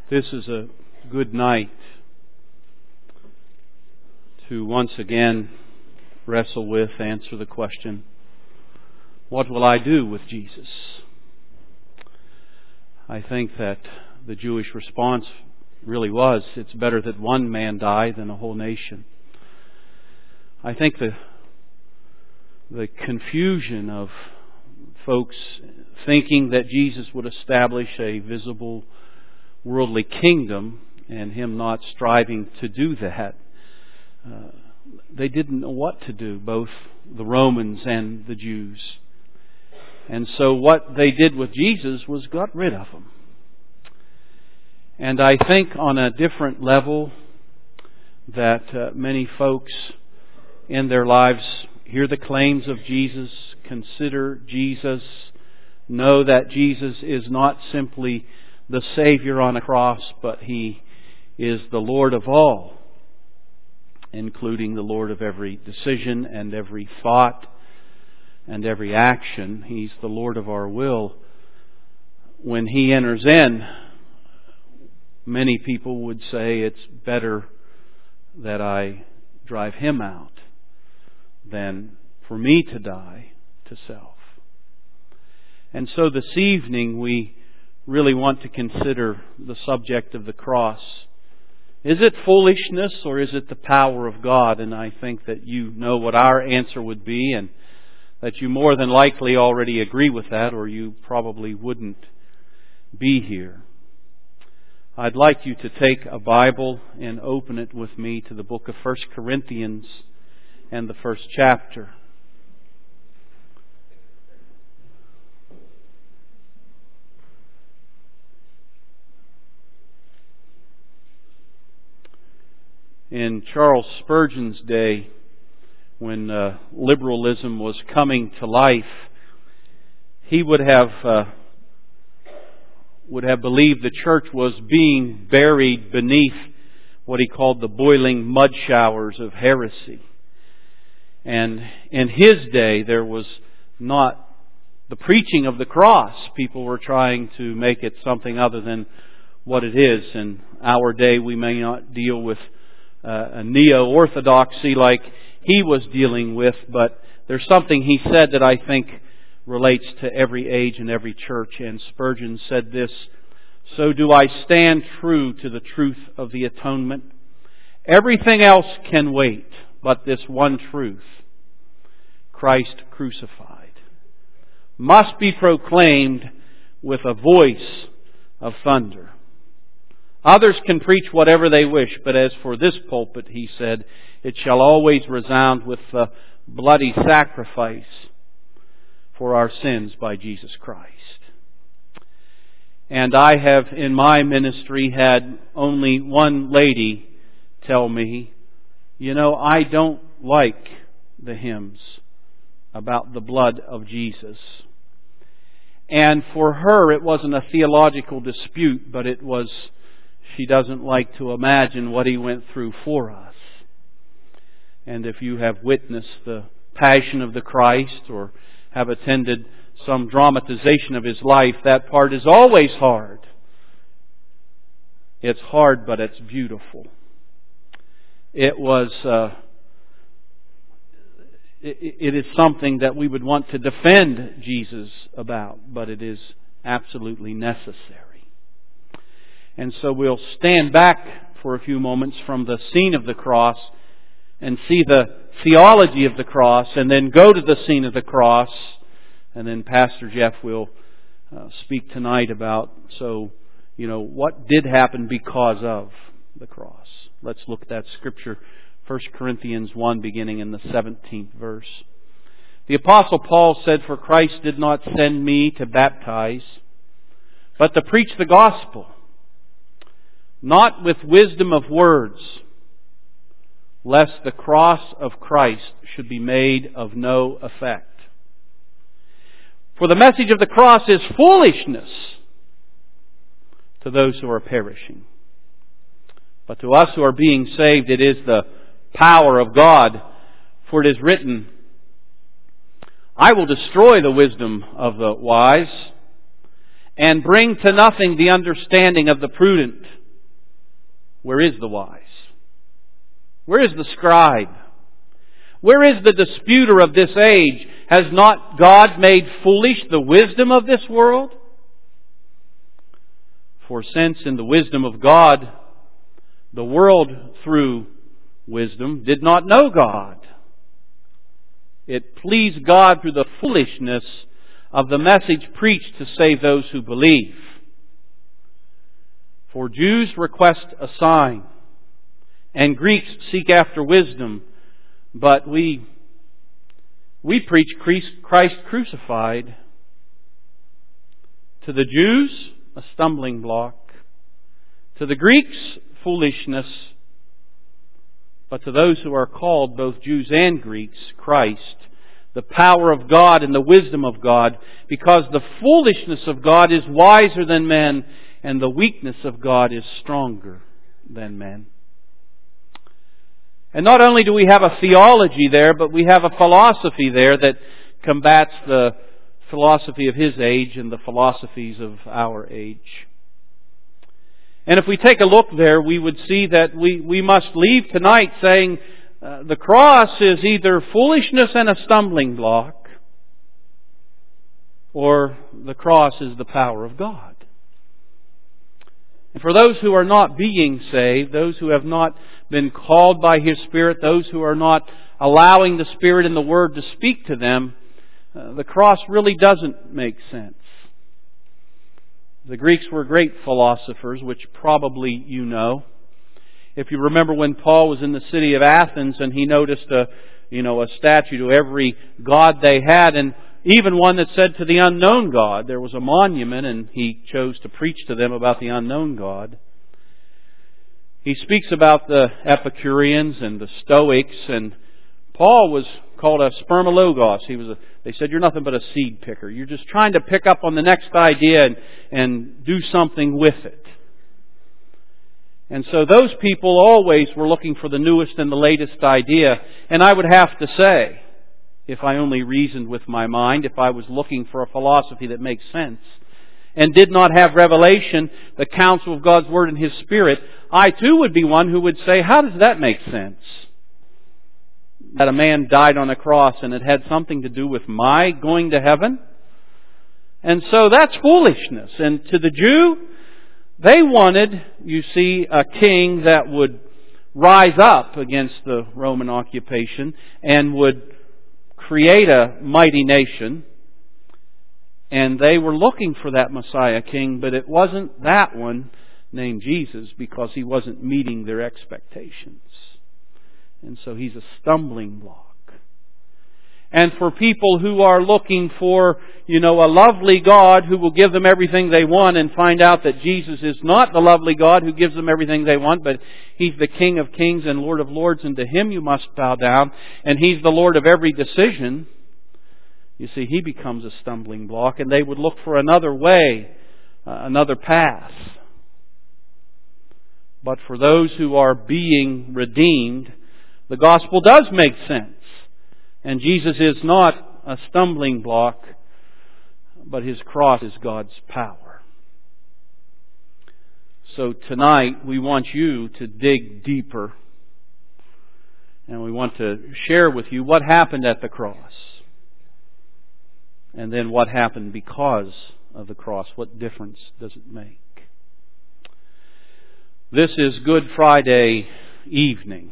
This is a good night to once again wrestle with, answer the question, what will I do with Jesus? I think that the Jewish response really was, it's better that one man die than a whole nation. I think the confusion of folks thinking that Jesus would establish a visible worldly kingdom and Him not striving to do that, they didn't know what to do, both the Romans and the Jews. And so what they did with Jesus was got rid of Him. And I think on a different level that many folks in their lives hear the claims of Jesus, consider Jesus, know that Jesus is not simply the Savior on a cross, but He is the Lord of all, including the Lord of every decision and every thought and every action. He's the Lord of our will. When He enters in, many people would say it's better that I drive Him out than for me to die to self. And so this evening we really want to consider the subject of the cross. Is it foolishness or is it the power of God? And I think that you know what our answer would be, and that you more than likely already agree with that, or you probably wouldn't be here. I'd like you to take a Bible and open it with me to the book of 1 Corinthians and the first chapter. In Charles Spurgeon's day, when liberalism was coming to life, he would have believed the church was being buried beneath what he called the boiling mud showers of heresy. And in his day, there was not the preaching of the cross. People were trying to make it something other than what it is. In our day, we may not deal with a neo-orthodoxy like he was dealing with, but there's something he said that I think relates to every age and every church. And Spurgeon said this: "So do I stand true to the truth of the atonement. Everything else can wait, but this one truth, Christ crucified, must be proclaimed with a voice of thunder. Others can preach whatever they wish, but as for this pulpit," he said, "it shall always resound with the bloody sacrifice for our sins by Jesus Christ." And I have in my ministry had only one lady tell me, I don't like the hymns about the blood of Jesus. And for her it wasn't a theological dispute, but it was, she doesn't like to imagine what He went through for us. And if you have witnessed the Passion of the Christ or have attended some dramatization of His life, that part is always hard. It's hard, but it's beautiful. It is something that we would want to defend Jesus about, but it is absolutely necessary. And so we'll stand back for a few moments from the scene of the cross and see the theology of the cross, and then go to the scene of the cross, and then Pastor Jeff will speak tonight about, what did happen because of the cross. Let's look at that scripture, 1 Corinthians 1, beginning in the 17th verse. The Apostle Paul said, "For Christ did not send me to baptize, but to preach the gospel, not with wisdom of words, lest the cross of Christ should be made of no effect. For the message of the cross is foolishness to those who are perishing. But to us who are being saved, it is the power of God. For it is written, I will destroy the wisdom of the wise, and bring to nothing the understanding of the prudent. Where is the wise? Where is the scribe? Where is the disputer of this age? Has not God made foolish the wisdom of this world? For since in the wisdom of God, the world through wisdom did not know God, it pleased God through the foolishness of the message preached to save those who believe. For Jews request a sign, and Greeks seek after wisdom, but we preach Christ crucified. To the Jews, a stumbling block. To the Greeks, foolishness. But to those who are called, both Jews and Greeks, Christ, the power of God and the wisdom of God, because the foolishness of God is wiser than men, and the weakness of God is stronger than men. And not only do we have a theology there, but we have a philosophy there that combats the philosophy of his age and the philosophies of our age. And if we take a look there, we would see that we must leave tonight saying the cross is either foolishness and a stumbling block, or the cross is the power of God. And for those who are not being saved, those who have not been called by His Spirit, those who are not allowing the Spirit and the Word to speak to them, the cross really doesn't make sense. The Greeks were great philosophers, which probably you know. If you remember when Paul was in the city of Athens and he noticed a statue to every god they had, and even one that said to the unknown God. There was a monument, and he chose to preach to them about the unknown God. He speaks about the Epicureans and the Stoics, and Paul was called a spermologos. They said, you're nothing but a seed picker. You're just trying to pick up on the next idea and do something with it. And so those people always were looking for the newest and the latest idea. And I would have to say, if I only reasoned with my mind, if I was looking for a philosophy that makes sense, and did not have revelation, the counsel of God's Word and His Spirit, I too would be one who would say, how does that make sense? That a man died on a cross and it had something to do with my going to heaven? And so that's foolishness. And to the Jew, they wanted, you see, a king that would rise up against the Roman occupation and would create a mighty nation. And they were looking for that Messiah king, but it wasn't that one named Jesus, because He wasn't meeting their expectations. And so He's a stumbling block. And for people who are looking for, a lovely God who will give them everything they want, and find out that Jesus is not the lovely God who gives them everything they want, but He's the King of kings and Lord of lords, and to Him you must bow down, and He's the Lord of every decision. You see, He becomes a stumbling block, and they would look for another way, another path. But for those who are being redeemed, the gospel does make sense. And Jesus is not a stumbling block, but His cross is God's power. So tonight we want you to dig deeper. And we want to share with you what happened at the cross. And then what happened because of the cross. What difference does it make? This is Good Friday evening.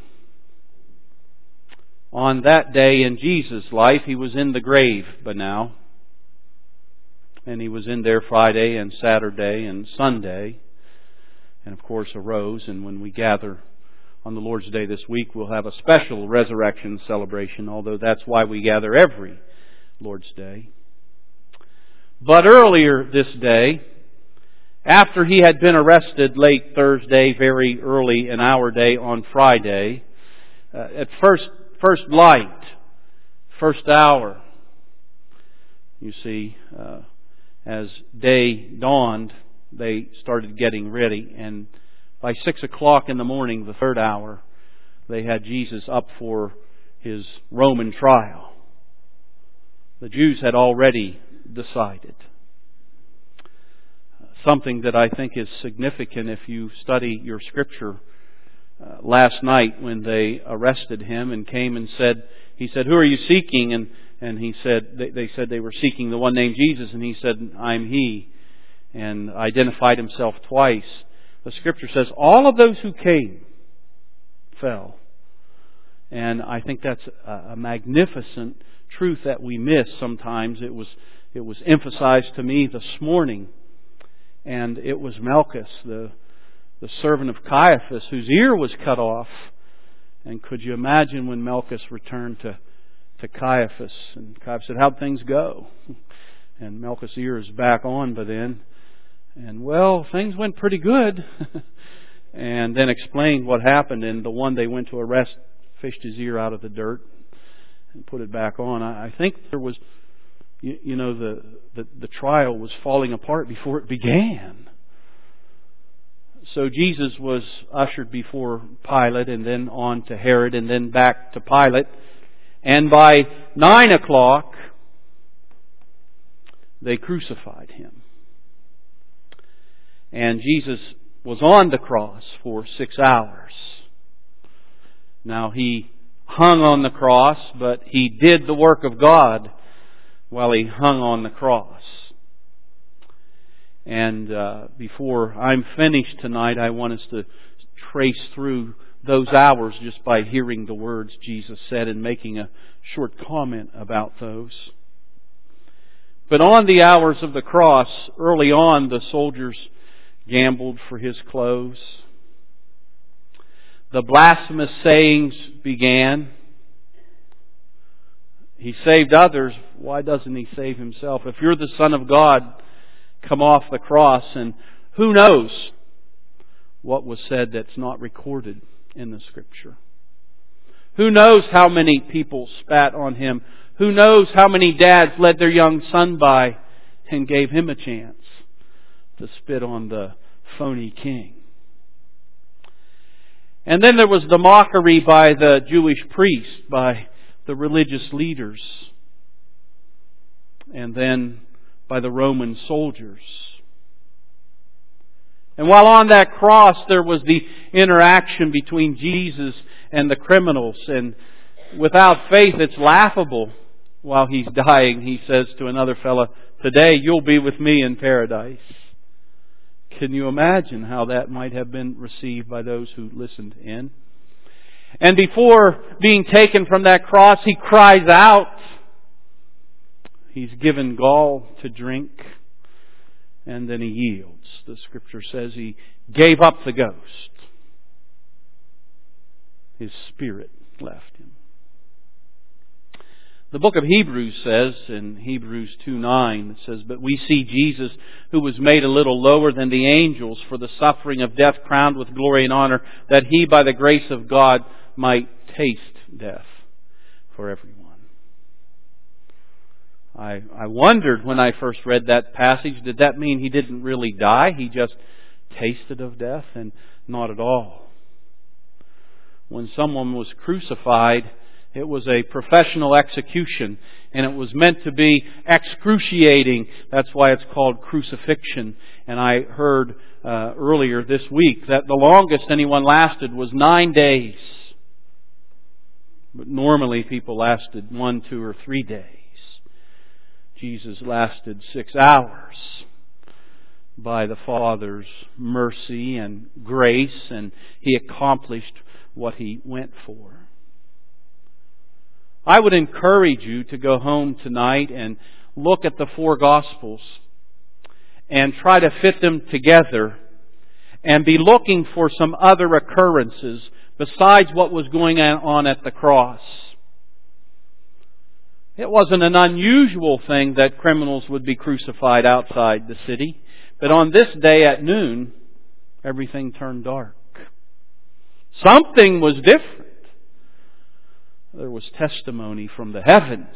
On that day in Jesus' life, He was in the grave by now. And He was in there Friday and Saturday and Sunday. And of course arose. And when we gather on the Lord's Day this week, we'll have a special resurrection celebration, although that's why we gather every Lord's Day. But earlier this day, after He had been arrested late Thursday, very early in our day on Friday, at first light, first hour, you see, as day dawned, they started getting ready. And by 6 o'clock in the morning, the third hour, they had Jesus up for His Roman trial. The Jews had already decided. something that I think is significant if you study your Scripture. Last night when they arrested him and came and said, he said, "Who are you seeking?" And he said, they said they were seeking the one named Jesus, and he said, "I'm He," and identified himself twice. The Scripture says all of those who came fell. And I think that's a magnificent truth that we miss sometimes. It was emphasized to me this morning. And it was Malchus, the servant of Caiaphas, whose ear was cut off. And could you imagine when Malchus returned to Caiaphas? And Caiaphas said, "How'd things go?" And Malchus' ear is back on by then. And, well, things went pretty good. And then explained what happened. And the one they went to arrest fished his ear out of the dirt and put it back on. I think there was, the trial was falling apart before it began. So Jesus was ushered before Pilate and then on to Herod and then back to Pilate. And by 9 o'clock, they crucified Him. And Jesus was on the cross for 6 hours. Now, He hung on the cross, but He did the work of God while He hung on the cross. And before I'm finished tonight, I want us to trace through those hours just by hearing the words Jesus said and making a short comment about those. But on the hours of the cross, early on, the soldiers gambled for His clothes. The blasphemous sayings began. He saved others. Why doesn't He save Himself? If you're the Son of God, come off the cross. And who knows what was said that's not recorded in the Scripture? Who knows how many people spat on Him? Who knows how many dads led their young son by and gave him a chance to spit on the phony king? And then there was the mockery by the Jewish priests, by the religious leaders, and then by the Roman soldiers. And while on that cross there was the interaction between Jesus and the criminals, and without faith it's laughable. While He's dying, He says to another fellow, "Today you'll be with me in paradise." Can you imagine how that might have been received by those who listened in? And before being taken from that cross, He cries out. He's given gall to drink, and then He yields. The Scripture says He gave up the ghost. His spirit left Him. The book of Hebrews says, in Hebrews 2:9, it says, "But we see Jesus, who was made a little lower than the angels for the suffering of death, crowned with glory and honor, that He, by the grace of God, might taste death for everyone." I wondered when I first read that passage, did that mean He didn't really die? He just tasted of death? And not at all. When someone was crucified, it was a professional execution, and it was meant to be excruciating. That's why it's called crucifixion. And I heard earlier this week that the longest anyone lasted was 9 days. But normally people lasted 1, 2, or 3 days. Jesus lasted 6 hours by the Father's mercy and grace, and He accomplished what He went for. I would encourage you to go home tonight and look at the 4 Gospels and try to fit them together and be looking for some other occurrences besides what was going on at the cross. It wasn't an unusual thing that criminals would be crucified outside the city, but on this day at noon, everything turned dark. Something was different. There was testimony from the heavens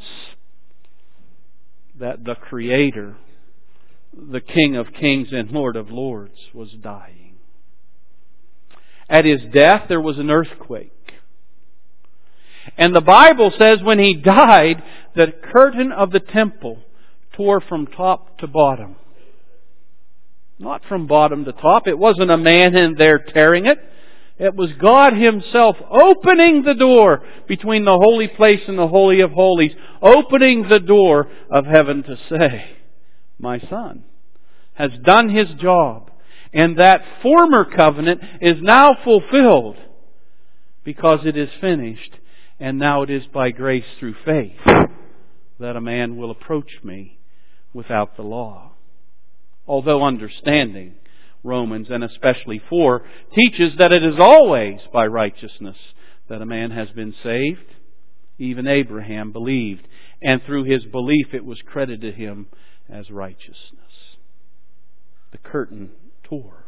that the Creator, the King of Kings and Lord of Lords, was dying. At His death, there was an earthquake. And the Bible says when He died, the curtain of the temple tore from top to bottom. Not from bottom to top. It wasn't a man in there tearing it. It was God Himself opening the door between the holy place and the Holy of Holies, opening the door of heaven to say, my Son has done His job. And that former covenant is now fulfilled because it is finished. And now it is by grace through faith that a man will approach me without the law. Although understanding Romans, and especially 4, teaches that it is always by righteousness that a man has been saved. Even Abraham believed, and through his belief it was credited to him as righteousness. The curtain tore.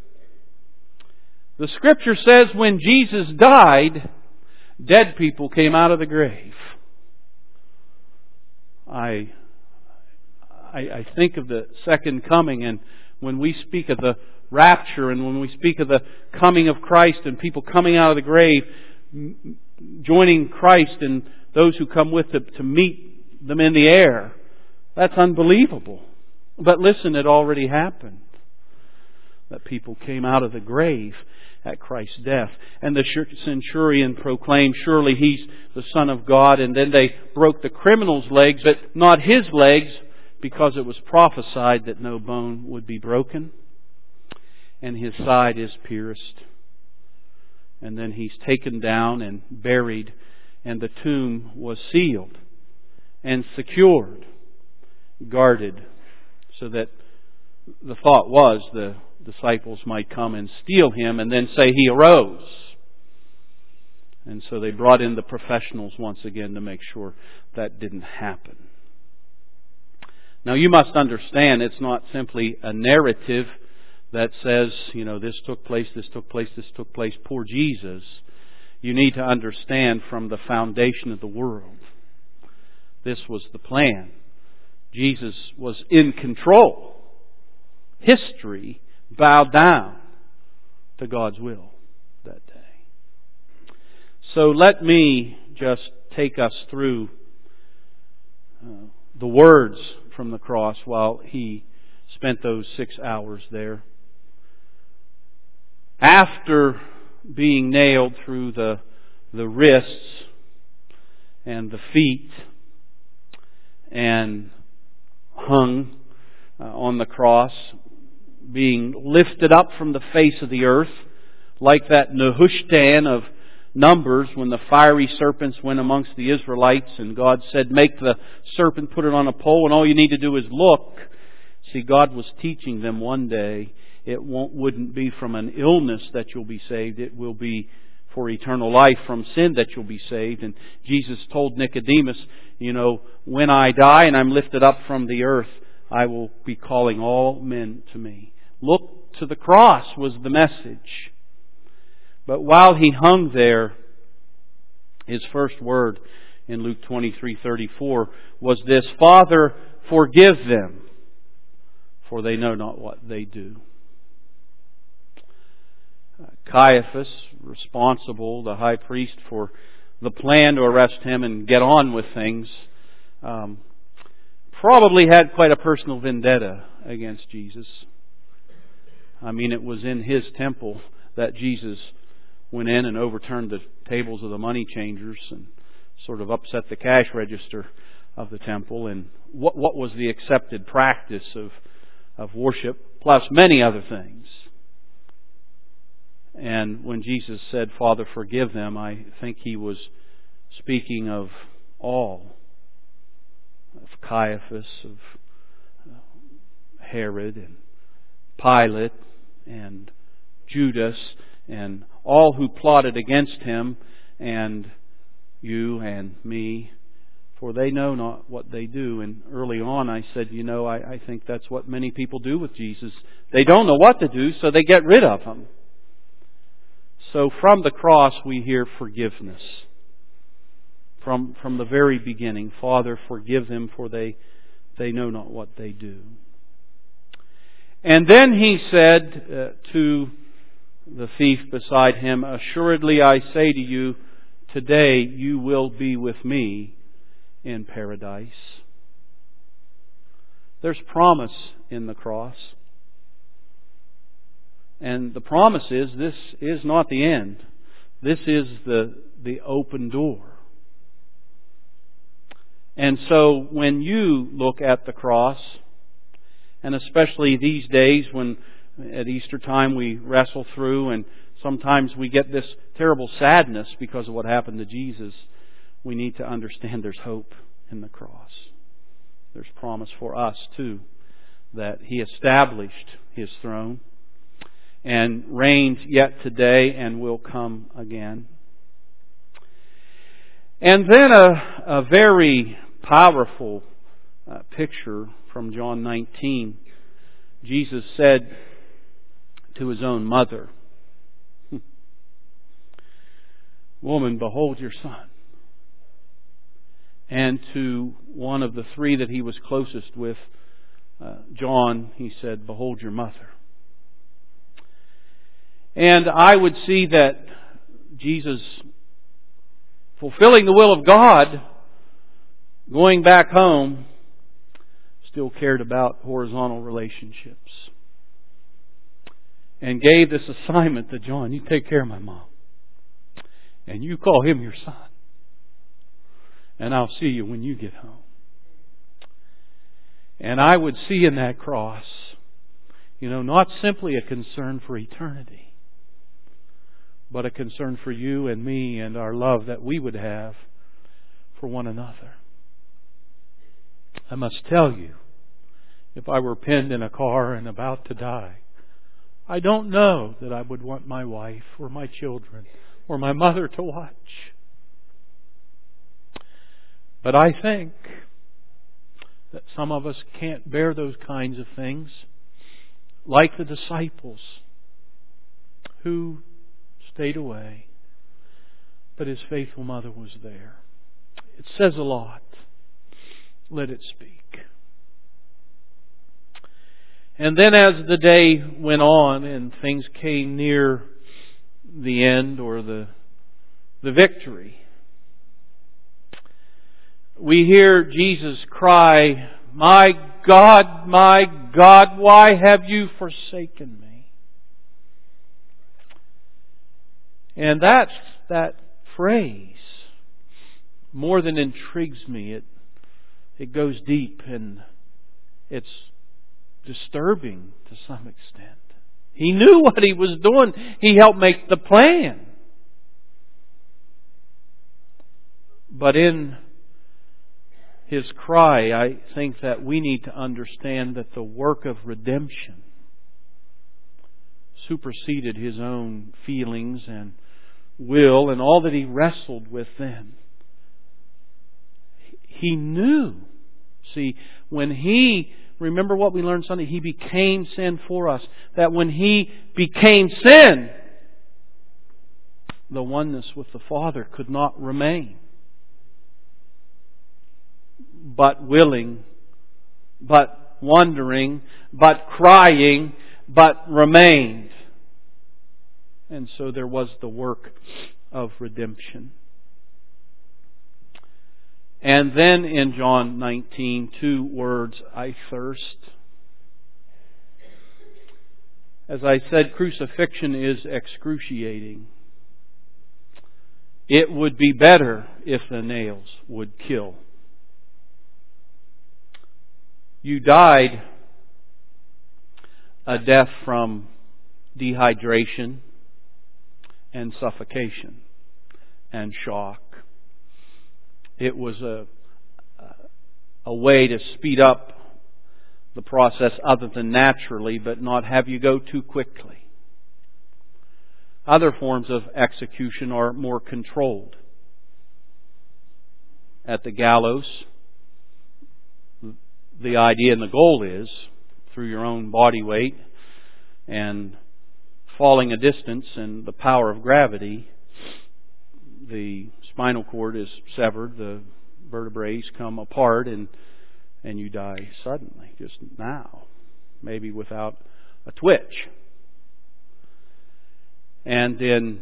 The Scripture says when Jesus died, dead people came out of the grave. I think of the second coming, and when we speak of the rapture, and when we speak of the coming of Christ and people coming out of the grave, joining Christ and those who come with them to meet them in the air, that's unbelievable. But listen, it already happened. That people came out of the grave at Christ's death. And the centurion proclaimed, surely He's the Son of God. And then they broke the criminal's legs, but not his legs, because it was prophesied that no bone would be broken. And His side is pierced. And then He's taken down and buried. And the tomb was sealed and secured, guarded, so that the thought was the disciples might come and steal Him and then say He arose. And so they brought in the professionals once again to make sure that didn't happen. Now you must understand, it's not simply a narrative that says, this took place, this took place, this took place. Poor Jesus. You need to understand from the foundation of the world. This was the plan. Jesus was in control. History bowed down to God's will that day. So let me just take us through the words from the cross while He spent those 6 hours there. After being nailed through the wrists and the feet and hung on the cross, being lifted up from the face of the earth, like that Nehushtan of Numbers when the fiery serpents went amongst the Israelites and God said, make the serpent, put it on a pole, and all you need to do is look. See, God was teaching them one day it wouldn't be from an illness that you'll be saved. It will be for eternal life from sin that you'll be saved. And Jesus told Nicodemus, when I die and I'm lifted up from the earth, I will be calling all men to me. Look to the cross was the message. But while He hung there, His first word in Luke 23:34 was this, Father, forgive them, for they know not what they do. Caiaphas, responsible, the high priest, for the plan to arrest Him and get on with things, probably had quite a personal vendetta against Jesus. I mean, it was in his temple that Jesus went in and overturned the tables of the money changers and sort of upset the cash register of the temple, and what was the accepted practice of worship, plus many other things. And when Jesus said, Father, forgive them, I think He was speaking of all. Of Caiaphas, of Herod, and Pilate, and Judas, and all who plotted against Him, and you and me, for they know not what they do. And early on I said, I think that's what many people do with Jesus. They don't know what to do, so they get rid of Him. So from the cross we hear forgiveness. From the very beginning, Father, forgive them, for they know not what they do. And then He said to the thief beside Him, assuredly I say to you, today you will be with me in paradise. There's promise in the cross. And the promise is this is not the end. This is the open door. And so when you look at the cross, and especially these days when at Easter time we wrestle through and sometimes we get this terrible sadness because of what happened to Jesus, we need to understand there's hope in the cross. There's promise for us too, that He established His throne and reigns yet today and will come again. And then a very powerful picture from John 19. Jesus said to His own mother, "Woman, behold your son." And to one of the three that He was closest with, John, He said, "Behold your mother." And I would see that Jesus, fulfilling the will of God, going back home, still cared about horizontal relationships. And gave this assignment to John: you take care of my mom. And you call him your son. And I'll see you when you get home. And I would see in that cross, not simply a concern for eternity, but a concern for you and me and our love that we would have for one another. I must tell you, if I were pinned in a car and about to die, I don't know that I would want my wife or my children or my mother to watch. But I think that some of us can't bear those kinds of things, like the disciples who stayed away, but His faithful mother was there. It says a lot. Let it speak. And then as the day went on and things came near the end or the victory, we hear Jesus cry, my God, why have you forsaken me?" And that phrase more than intrigues me. It goes deep and it's disturbing to some extent. He knew what He was doing. He helped make the plan. But in His cry, I think that we need to understand that the work of redemption superseded His own feelings and will and all that He wrestled with then. He knew. See, when He, remember what we learned Sunday, He became sin for us. That when He became sin, the oneness with the Father could not remain. But willing, but wondering, but crying, but remained. And so there was the work of redemption. And then in John 19, 2 words, I thirst. As I said, crucifixion is excruciating. It would be better if the nails would kill. You died a death from dehydration and suffocation and shock. It was a way to speed up the process other than naturally, but not have you go too quickly. Other forms of execution are more controlled. At the gallows, the idea and the goal is, through your own body weight and falling a distance and the power of gravity, the spinal cord is severed, the vertebrae come apart, and you die suddenly, just now, maybe without a twitch. And in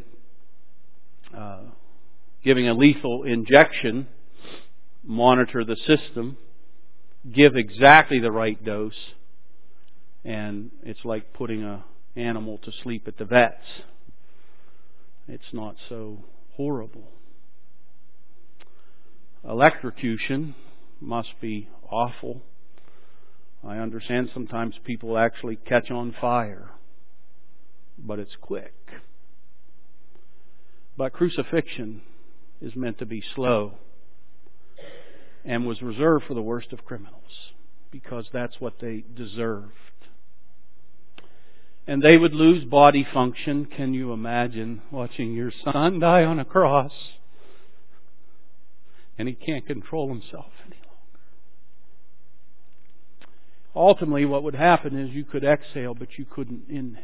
giving a lethal injection, monitor the system, give exactly the right dose, and it's like putting a animal to sleep at the vet's. It's not so horrible. Electrocution must be awful. I understand sometimes people actually catch on fire, but it's quick. But crucifixion is meant to be slow and was reserved for the worst of criminals, because that's what they deserved. And they would lose body function. Can you imagine watching your son die on a cross and he can't control himself any longer? Ultimately, what would happen is you could exhale, but you couldn't inhale.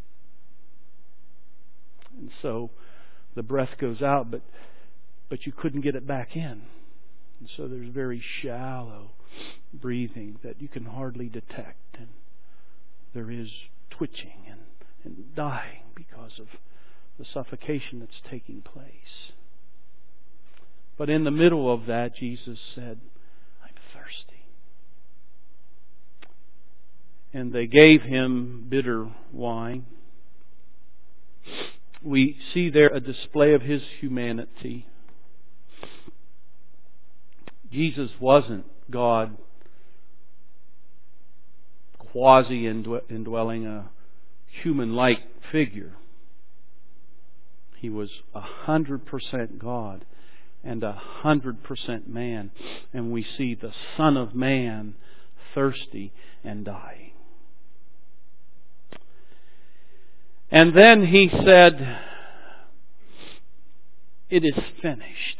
And so the breath goes out, but you couldn't get it back in. And so there's very shallow breathing that you can hardly detect. And there is twitching and dying because of the suffocation that's taking place. But in the middle of that, Jesus said, I'm thirsty. And they gave him bitter wine. We see there a display of his humanity. Jesus wasn't God quasi-indwelling a human-like figure. He was 100% God and 100% man. And we see the Son of Man thirsty and dying. And then he said, it is finished.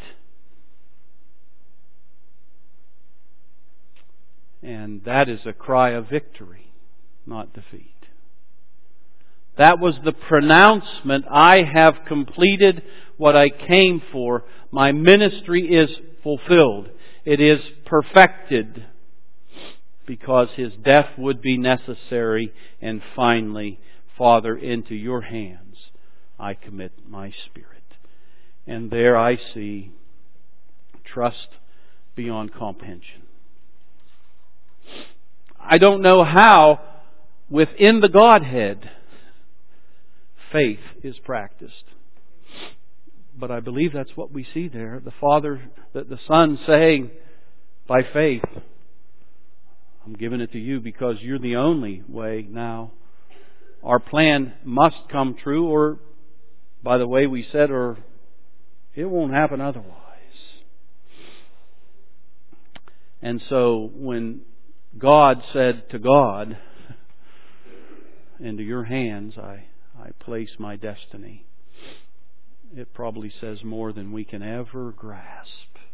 And that is a cry of victory, not defeat. That was the pronouncement, I have completed what I came for. My ministry is fulfilled. It is perfected, because His death would be necessary. And finally, Father, into your hands I commit my spirit. And there I see trust beyond comprehension. I don't know how within the Godhead faith is practiced, but I believe that's what we see there. The Father, the Son saying by faith, I'm giving it to you because you're the only way now. Our plan must come true, or by the way we said, or it won't happen otherwise. And so when God said to God, into your hands I place my destiny, it probably says more than we can ever grasp.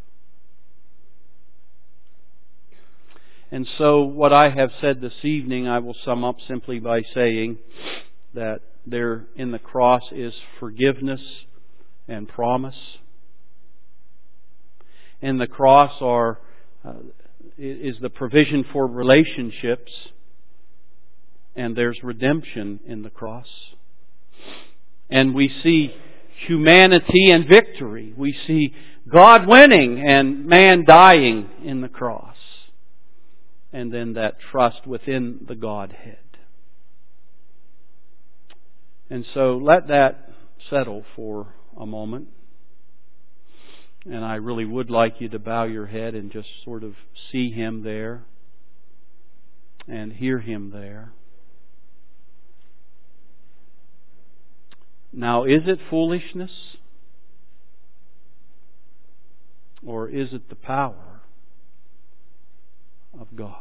And so what I have said this evening, I will sum up simply by saying that there in the cross is forgiveness and promise. In the cross is the provision for relationships, and there's redemption in the cross. And we see humanity and victory. We see God winning and man dying in the cross. And then that trust within the Godhead. And so let that settle for a moment. And I really would like you to bow your head and just sort of see Him there and hear Him there. Now, is it foolishness? Or is it the power of God?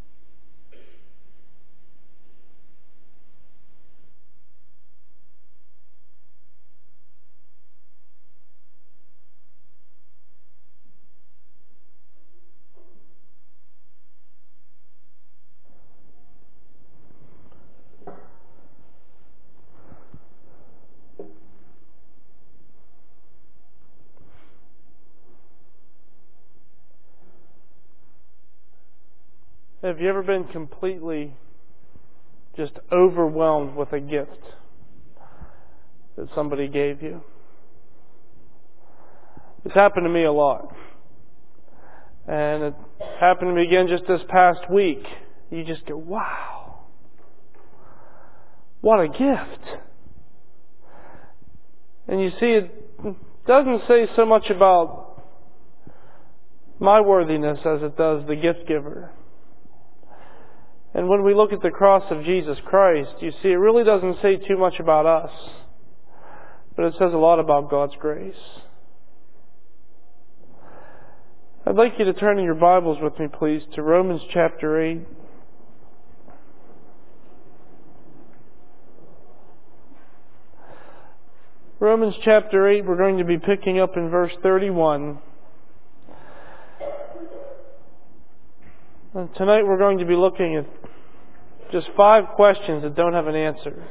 Have you ever been completely just overwhelmed with a gift that somebody gave you? It's happened to me a lot. And it happened to me again just this past week. You just go, wow. What a gift. And you see, it doesn't say so much about my worthiness as it does the gift giver. And when we look at the cross of Jesus Christ, you see, it really doesn't say too much about us, but it says a lot about God's grace. I'd like you to turn in your Bibles with me, please, to Romans chapter 8. Romans chapter 8, we're going to be picking up in verse 31. And tonight we're going to be looking at just 5 questions that don't have an answer.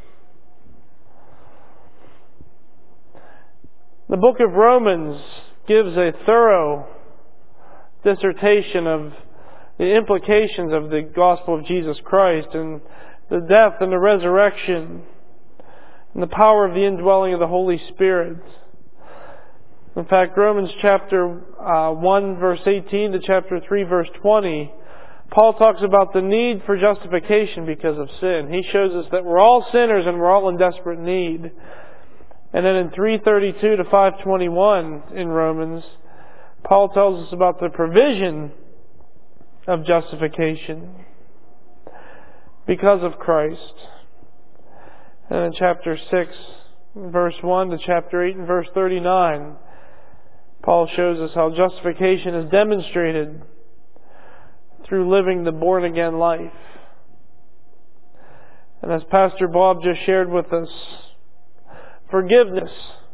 The book of Romans gives a thorough dissertation of the implications of the gospel of Jesus Christ and the death and the resurrection and the power of the indwelling of the Holy Spirit. In fact, Romans chapter 1 verse 18 to chapter 3 verse 20, Paul talks about the need for justification because of sin. He shows us that we're all sinners and we're all in desperate need. And then in 3:32 to 5:21 in Romans, Paul tells us about the provision of justification because of Christ. And in chapter 6, verse 1 to chapter 8 and verse 39, Paul shows us how justification is demonstrated through living the born-again life. And as Pastor Bob just shared with us, forgiveness,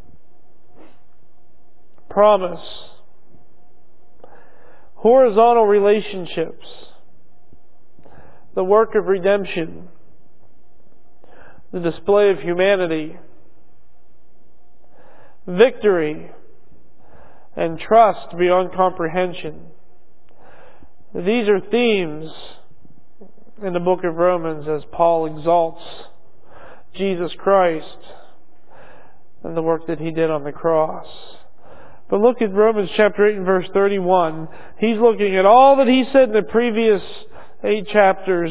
promise, horizontal relationships, the work of redemption, the display of humanity, victory, and trust beyond comprehension. These are themes in the book of Romans as Paul exalts Jesus Christ and the work that He did on the cross. But look at Romans chapter 8 and verse 31. He's looking at all that he said in the previous 8 chapters.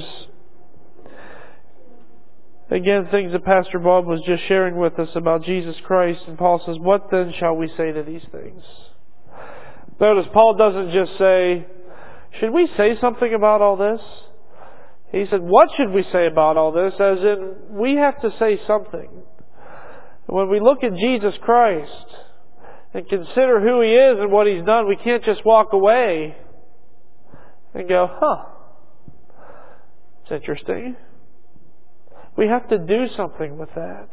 Again, things that Pastor Bob was just sharing with us about Jesus Christ. And Paul says, what then shall we say to these things? Notice, Paul doesn't just say, should we say something about all this? He said, what should we say about all this? As in, we have to say something. When we look at Jesus Christ and consider who He is and what He's done, we can't just walk away and go, it's interesting. We have to do something with that.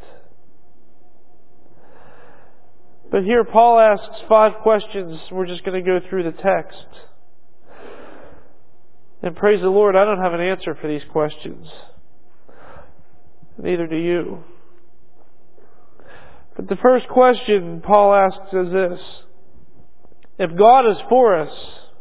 But here Paul asks 5 questions. We're just going to go through the text. And praise the Lord, I don't have an answer for these questions. Neither do you. But the first question Paul asks is this: if God is for us,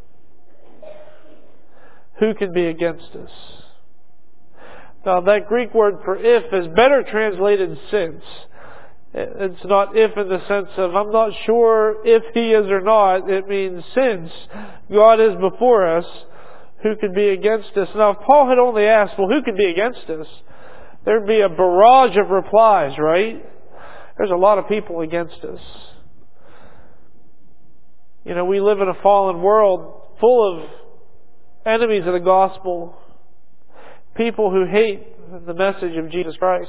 who can be against us? Now that Greek word for if is better translated since. It's not if in the sense of I'm not sure if He is or not. It means since God is before us, who could be against us? Now if Paul had only asked, well, who could be against us? There'd be a barrage of replies, right? There's a lot of people against us. You know, we live in a fallen world full of enemies of the gospel. People who hate the message of Jesus Christ.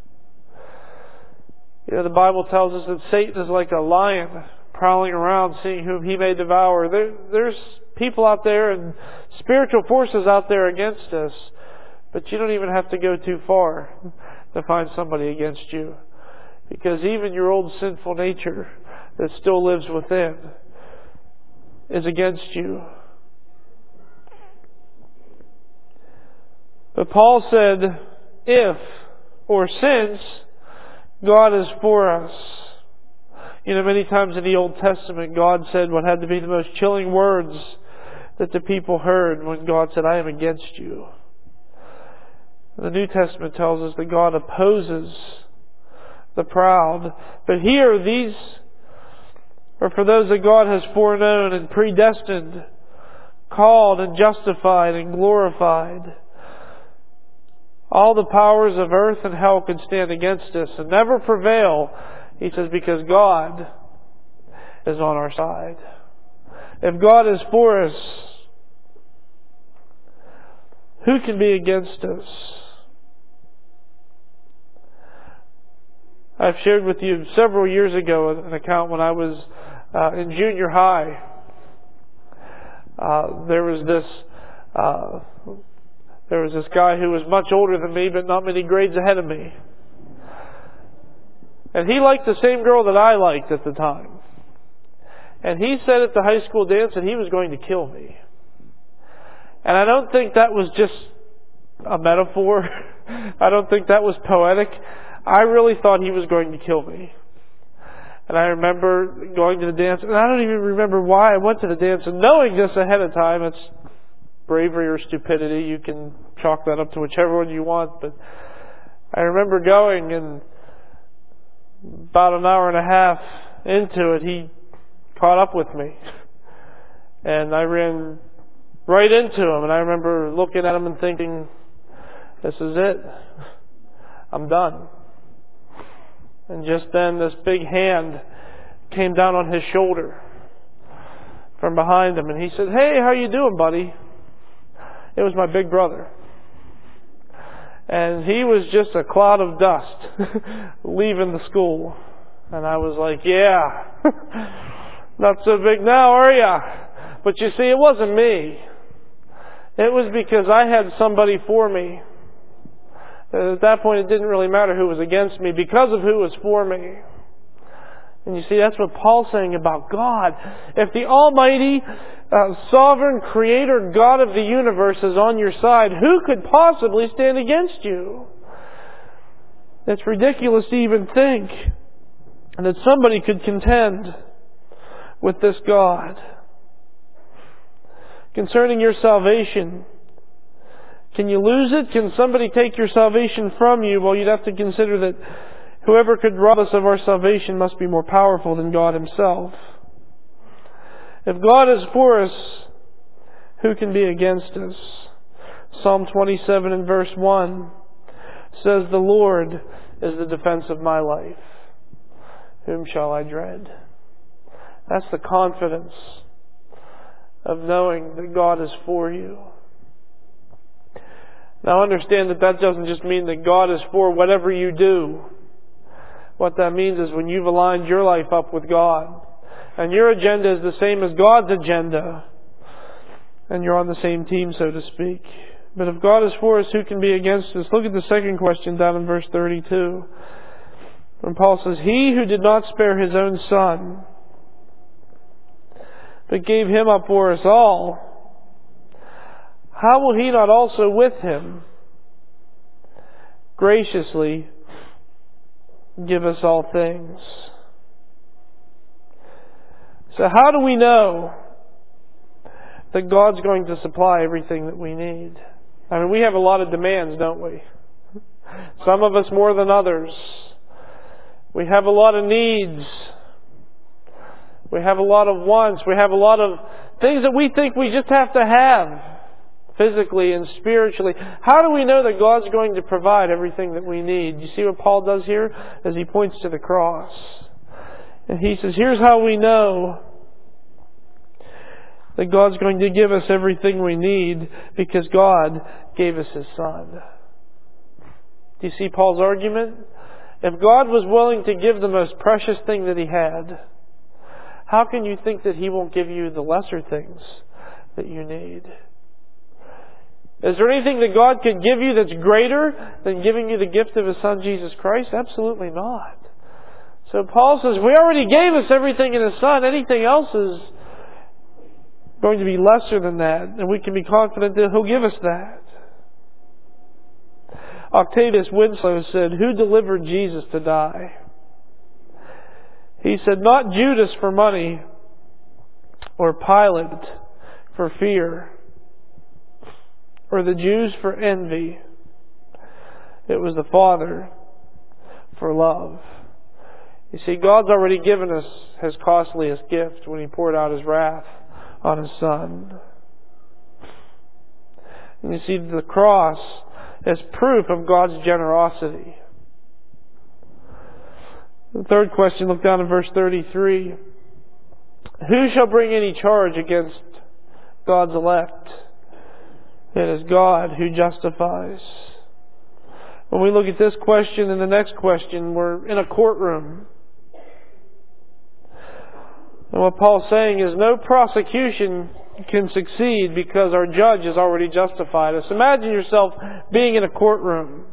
You know, the Bible tells us that Satan is like a lion prowling around seeing whom he may devour. There's people out there and spiritual forces out there against us. But you don't even have to go too far to find somebody against you. Because even your old sinful nature that still lives within is against you. But Paul said, if or since God is for us. You know, many times in the Old Testament, God said what had to be the most chilling words that the people heard when God said, I am against you. The New Testament tells us that God opposes the proud. But here, these are for those that God has foreknown and predestined, called and justified and glorified. all the powers of earth and hell could stand against us and never prevail. He says, because God is on our side. If God is for us, who can be against us? I've shared with you several years ago an account when I was in junior high. There was this guy who was much older than me, but not many grades ahead of me. And he liked the same girl that I liked at the time. And he said at the high school dance that he was going to kill me. And I don't think that was just a metaphor. I don't think that was poetic. I really thought he was going to kill me. And I remember going to the dance, and I don't even remember why I went to the dance, and knowing this ahead of time, it's bravery or stupidity. You can chalk that up to whichever one you want. But I remember going, and about an hour and a half into it, he caught up with me. And I ran right into him, and I remember looking at him and thinking, this is it. I'm done. And just then this big hand came down on his shoulder from behind him, and he said, hey, how you doing, buddy? It was my big brother. And he was just a cloud of dust leaving the school. And I was like, yeah, not so big now, are ya? But you see, it wasn't me. It was because I had somebody for me. At that point, it didn't really matter who was against me because of who was for me. And you see, that's what Paul's saying about God. If the Almighty, sovereign Creator God of the universe is on your side, who could possibly stand against you? It's ridiculous to even think that somebody could contend with this God. Concerning your salvation, can you lose it? Can somebody take your salvation from you? Well, you'd have to consider that whoever could rob us of our salvation must be more powerful than God Himself. If God is for us, who can be against us? Psalm 27 and verse 1 says, the Lord is the defense of my life. Whom shall I dread? That's the confidence of knowing that God is for you. Now understand that doesn't just mean that God is for whatever you do. What that means is when you've aligned your life up with God, and your agenda is the same as God's agenda, and you're on the same team, so to speak. But if God is for us, who can be against us? Look at the second question down in verse 32. When Paul says, He who did not spare His own Son, but gave Him up for us all, how will He not also with Him graciously give us all things? So how do we know that God's going to supply everything that we need? I mean, we have a lot of demands, don't we? Some of us more than others. We have a lot of needs. We have a lot of wants. We have a lot of things that we think we just have to have. Physically and spiritually. How do we know that God's going to provide everything that we need? You see what Paul does here? As he points to the cross. And he says, here's how we know that God's going to give us everything we need, because God gave us His Son. Do you see Paul's argument? If God was willing to give the most precious thing that He had, how can you think that He won't give you the lesser things that you need? Is there anything that God could give you that's greater than giving you the gift of His Son, Jesus Christ? Absolutely not. So Paul says, we already gave us everything in His Son. Anything else is going to be lesser than that. And we can be confident that He'll give us that. Octavius Winslow said, who delivered Jesus to die? He said, not Judas for money, or Pilate for fear, or the Jews for envy. It was the Father for love. You see, God's already given us His costliest gift when He poured out His wrath on His Son. And you see, the cross as proof of God's generosity. The third question, look down in verse 33. Who shall bring any charge against God's elect? It is God who justifies. When we look at this question and the next question, we're in a courtroom. And what Paul's saying is no prosecution can succeed because our judge has already justified us. Imagine yourself being in a courtroom.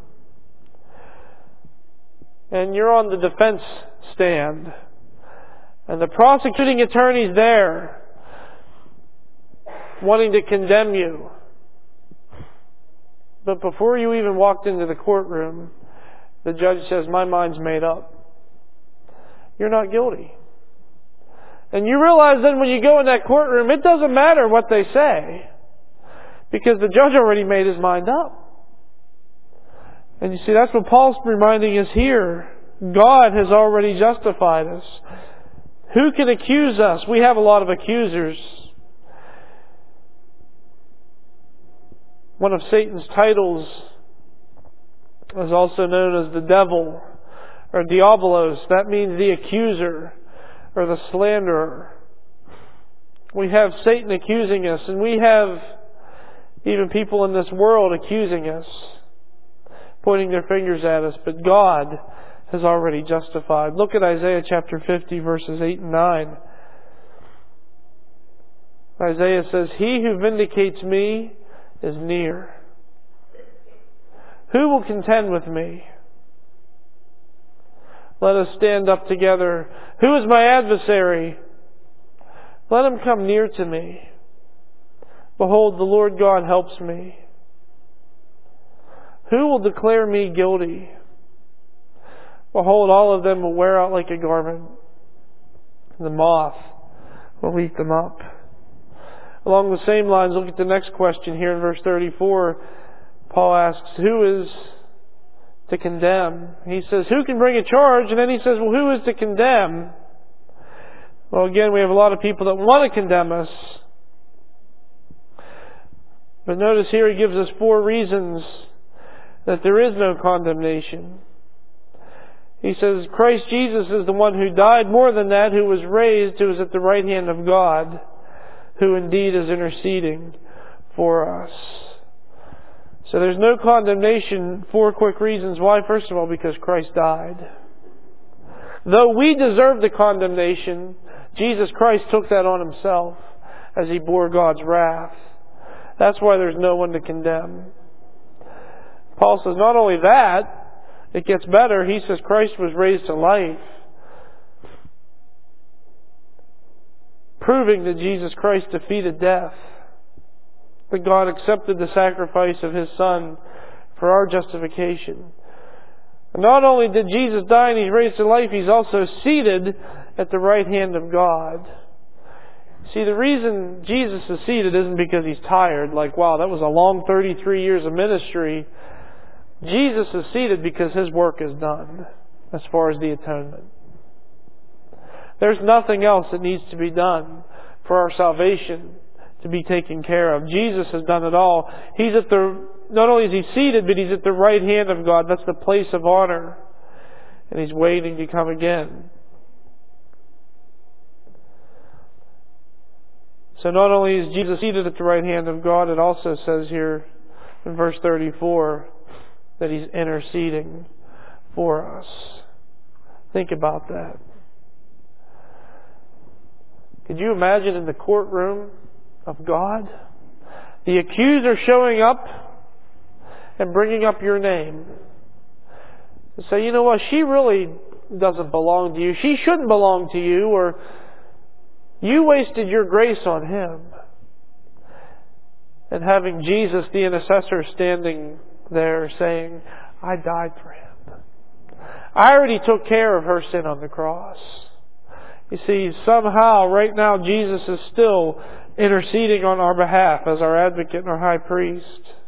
And you're on the defense stand. And the prosecuting attorney's there, wanting to condemn you. But before you even walked into the courtroom, the judge says, my mind's made up. You're not guilty. And you realize then when you go in that courtroom, it doesn't matter what they say, because the judge already made his mind up. And you see, that's what Paul's reminding us here. God has already justified us. Who can accuse us? We have a lot of accusers. One of Satan's titles is also known as the devil, or diabolos. That means the accuser, or the slanderer. We have Satan accusing us, and we have even people in this world accusing us, pointing their fingers at us, but God has already justified. Look at Isaiah chapter 50, verses 8 and 9. Isaiah says, He who vindicates me is near. Who will contend with me? Let us stand up together. Who is my adversary? Let him come near to me. Behold, the Lord God helps me. Who will declare me guilty? Behold, all of them will wear out like a garment. The moth will eat them up. Along the same lines, look at the next question here in verse 34. Paul asks, who is to condemn? He says, who can bring a charge? And then he says, well, who is to condemn? Well, again, we have a lot of people that want to condemn us. But notice here he gives us 4 reasons that there is no condemnation. He says, Christ Jesus is the one who died. More than that, who was raised, who is at the right hand of God, who indeed is interceding for us. So there's no condemnation. 4 quick reasons why. First of all, because Christ died. Though we deserve the condemnation, Jesus Christ took that on Himself as He bore God's wrath. That's why there's no one to condemn. Paul says not only that, it gets better. He says Christ was raised to life, proving that Jesus Christ defeated death. That God accepted the sacrifice of His Son for our justification. And not only did Jesus die and He's raised to life, He's also seated at the right hand of God. See, the reason Jesus is seated isn't because He's tired, like, wow, that was a long 33 years of ministry. Jesus is seated because His work is done as far as the atonement. There's nothing else that needs to be done for our salvation to be taken care of. Jesus has done it all. He's at not only is He seated, but He's at the right hand of God. That's the place of honor. And He's waiting to come again. So not only is Jesus seated at the right hand of God, it also says here in verse 34 that He's interceding for us. Think about that. Could you imagine in the courtroom of God, the accuser showing up and bringing up your name to say, you know what, she really doesn't belong to you. She shouldn't belong to you, or you wasted your grace on him. And having Jesus, the intercessor, standing there saying, I died for him. I already took care of her sin on the cross. You see, somehow, right now, Jesus is still interceding on our behalf as our advocate and our high priest.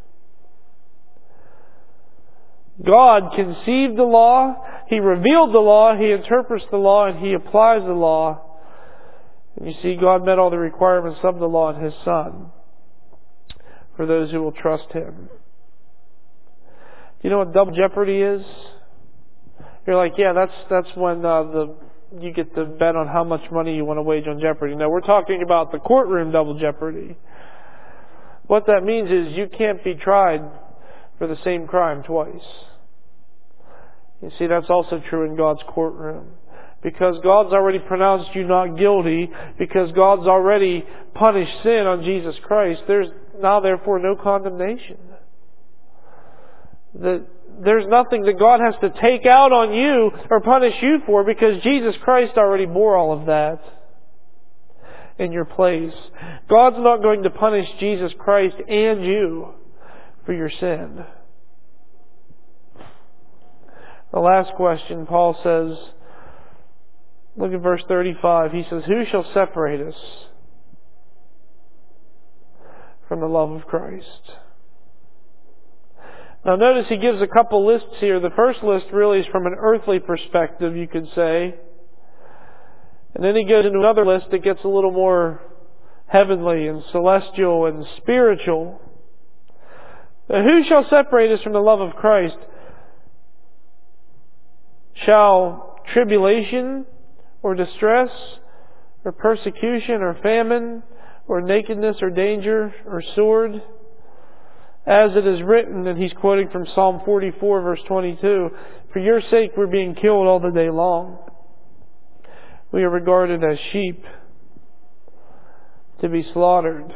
God conceived the law, He revealed the law, He interprets the law, and He applies the law. And you see, God met all the requirements of the law in His Son for those who will trust Him. You know what double jeopardy is? You're like, yeah, that's when you get to bet on how much money you want to wage on Jeopardy. No, we're talking about the courtroom double jeopardy. What that means is you can't be tried for the same crime twice. You see, that's also true in God's courtroom. Because God's already pronounced you not guilty, because God's already punished sin on Jesus Christ, there's now therefore no condemnation. There's nothing that God has to take out on you or punish you for, because Jesus Christ already bore all of that in your place. God's not going to punish Jesus Christ and you for your sin. The last question, Paul says, look at verse 35. He says, who shall separate us from the love of Christ? Now notice he gives a couple lists here. The first list really is from an earthly perspective, you could say. And then he goes into another list that gets a little more heavenly and celestial and spiritual. Now, who shall separate us from the love of Christ? Shall tribulation or distress or persecution or famine or nakedness or danger or sword? As it is written, and he's quoting from Psalm 44 verse 22, for your sake we're being killed all the day long. We are regarded as sheep to be slaughtered.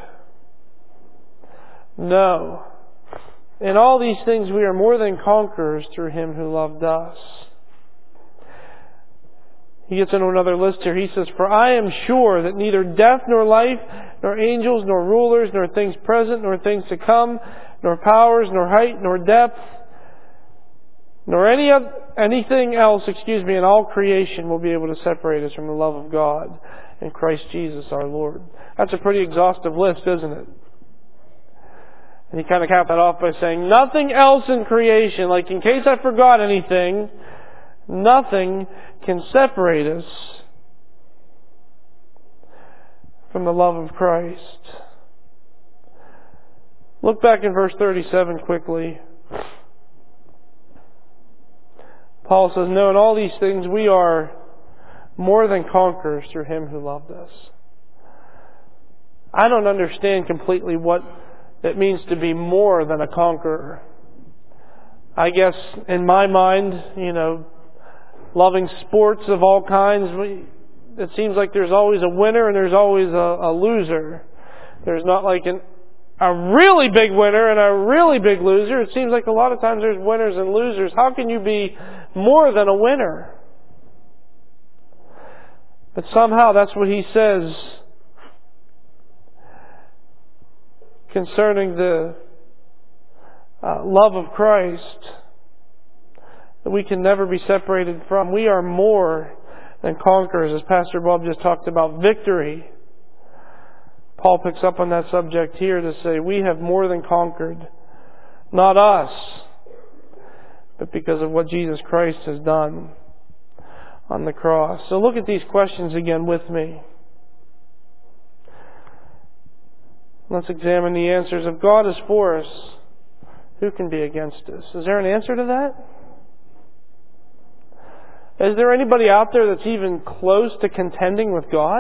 No. In all these things we are more than conquerors through Him who loved us. He gets into another list here. He says, for I am sure that neither death nor life, nor angels, nor rulers, nor things present, nor things to come, nor powers, nor height, nor depth, nor anything else, in all creation will be able to separate us from the love of God in Christ Jesus our Lord. That's a pretty exhaustive list, isn't it? And he kind of capped that off by saying, nothing else in creation, like in case I forgot anything, nothing can separate us from the love of Christ. Look back in verse 37 quickly. Paul says, no, in all these things we are more than conquerors through Him who loved us. I don't understand completely what it means to be more than a conqueror. I guess in my mind, loving sports of all kinds, it seems like there's always a winner and there's always a loser. There's not like a really big winner and a really big loser. It seems like a lot of times there's winners and losers. How can you be more than a winner? But somehow that's what he says concerning the love of Christ that we can never be separated from. We are more than conquerors, as Pastor Bob just talked about victory. Paul picks up on that subject here to say we have more than conquered. Not us, but because of what Jesus Christ has done on the cross. So look at these questions again with me. Let's examine the answers. If God is for us, who can be against us? Is there an answer to that? Is there anybody out there that's even close to contending with God?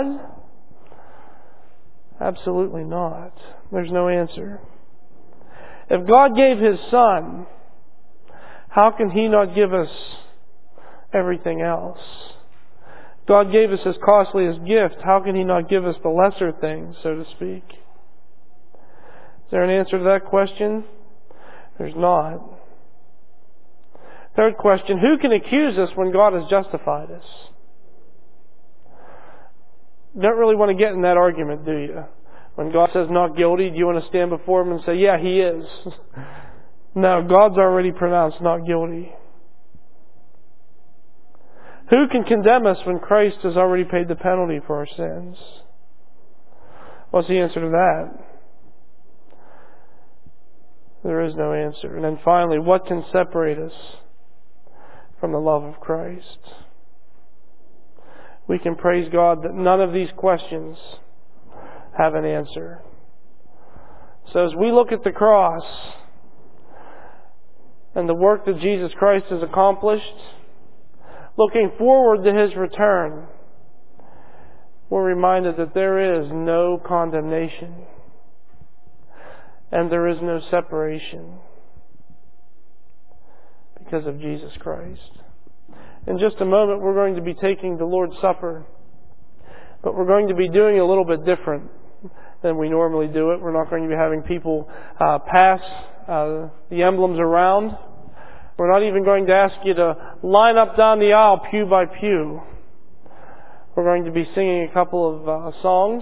Absolutely not. There's no answer. If God gave His Son, how can He not give us everything else? God gave us His costliest gift. How can He not give us the lesser things, so to speak? Is there an answer to that question? There's not. Third question, who can accuse us when God has justified us? Don't really want to get in that argument, do you? When God says not guilty, do you want to stand before Him and say, yeah, He is? No, God's already pronounced not guilty. Who can condemn us when Christ has already paid the penalty for our sins? What's the answer to that? There is no answer. And then finally, what can separate us from the love of Christ? We can praise God that none of these questions have an answer. So as we look at the cross and the work that Jesus Christ has accomplished, looking forward to His return, we're reminded that there is no condemnation and there is no separation because of Jesus Christ. In just a moment, we're going to be taking the Lord's Supper, but we're going to be doing it a little bit different than we normally do it. We're not going to be having people pass the emblems around. We're not even going to ask you to line up down the aisle pew by pew. We're going to be singing a couple of songs,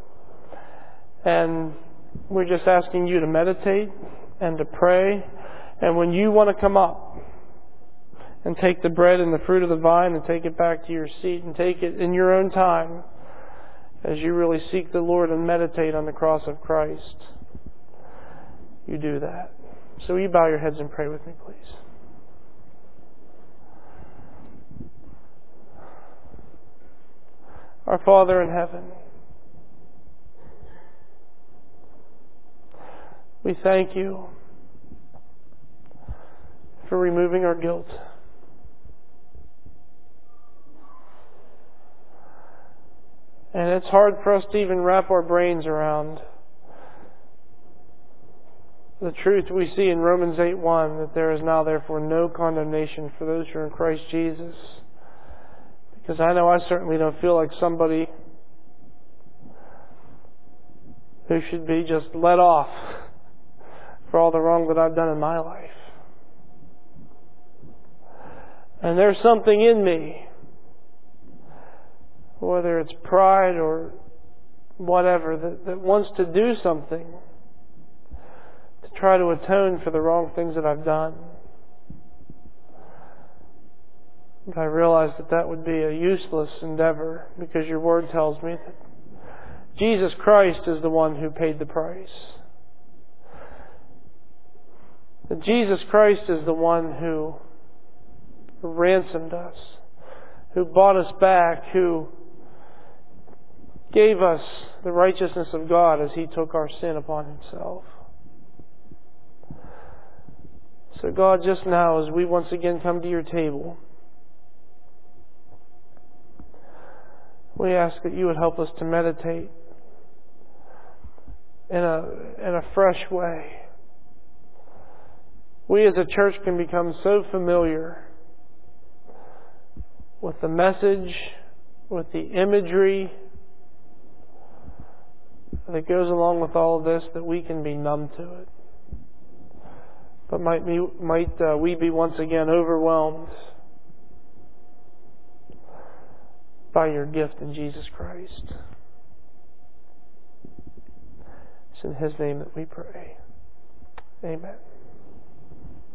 and we're just asking you to meditate and to pray. And when you want to come up and take the bread and the fruit of the vine and take it back to your seat and take it in your own time as you really seek the Lord and meditate on the cross of Christ, you do that. So will you bow your heads and pray with me, please? Our Father in heaven, we thank you for removing our guilt. And it's hard for us to even wrap our brains around the truth we see in Romans 8:1, that there is now therefore no condemnation for those who are in Christ Jesus. Because I know I certainly don't feel like somebody who should be just let off for all the wrong that I've done in my life. And there's something in me, whether it's pride or whatever, that wants to do something to try to atone for the wrong things that I've done. But I realize that would be a useless endeavor, because your Word tells me that Jesus Christ is the one who paid the price. That Jesus Christ is the one who ransomed us, who bought us back, who gave us the righteousness of God as He took our sin upon Himself. So God, just now as we once again come to your table, we ask that you would help us to meditate in a fresh way. We as a church can become so familiar with the message, with the imagery that goes along with all of this, that we can be numb to it. But might we be once again overwhelmed by your gift in Jesus Christ. It's in His name that we pray. Amen.